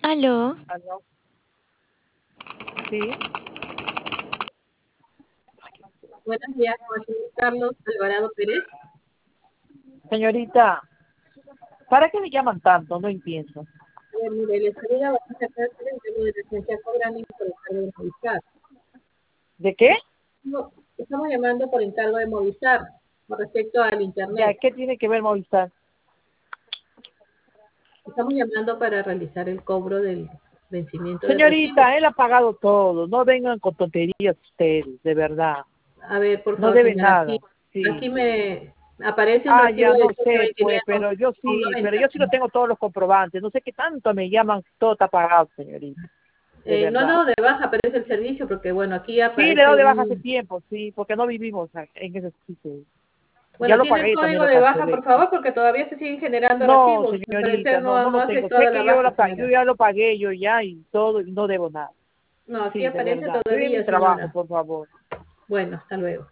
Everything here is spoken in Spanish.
Aló, Aló. Sí, Buenos días, con el señor Carlos Alvarado Pérez. señorita, ¿para qué me llaman tanto? No entiendo. Mire, le saluda Vanessa Cáceres, llamo de la agencia Cobrani por encargo de Movistar. ¿De qué? No, estamos llamando por encargo de Movistar, con respecto al Ya, Internet. ¿qué tiene que ver Movistar? Estamos llamando para realizar el cobro del vencimiento del recibo. Señorita, él ha pagado todo. No vengan con tonterías ustedes, de verdad. A ver, por No favor, debe señora, nada. aquí Sí. me aparece un Ah, recibo ya, de no sé, pues, 18.500 pero yo sí lo tengo todos los comprobantes. No sé qué tanto me llaman, todo está pagado, señorita. De No ha verdad. dado de baja, aparece el servicio, porque bueno, aquí Sí, le aparece doy de baja hace un... tiempo, sí, porque no vivimos en ese sitio. Ya Bueno, lo ¿tiene el pagué, también código lo de baja, por cancelé. favor? Porque todavía se siguen generando No, recibos. Al señorita, parecer no, no no lo ha tengo. Sé efectuado que la yo, baja, yo señora. ya lo pagué yo ya y todo y no debo nada. No, aquí Sí, de aparece verdad. Estoy en mi todavía, trabajo, señora. por favor. Bueno, hasta luego.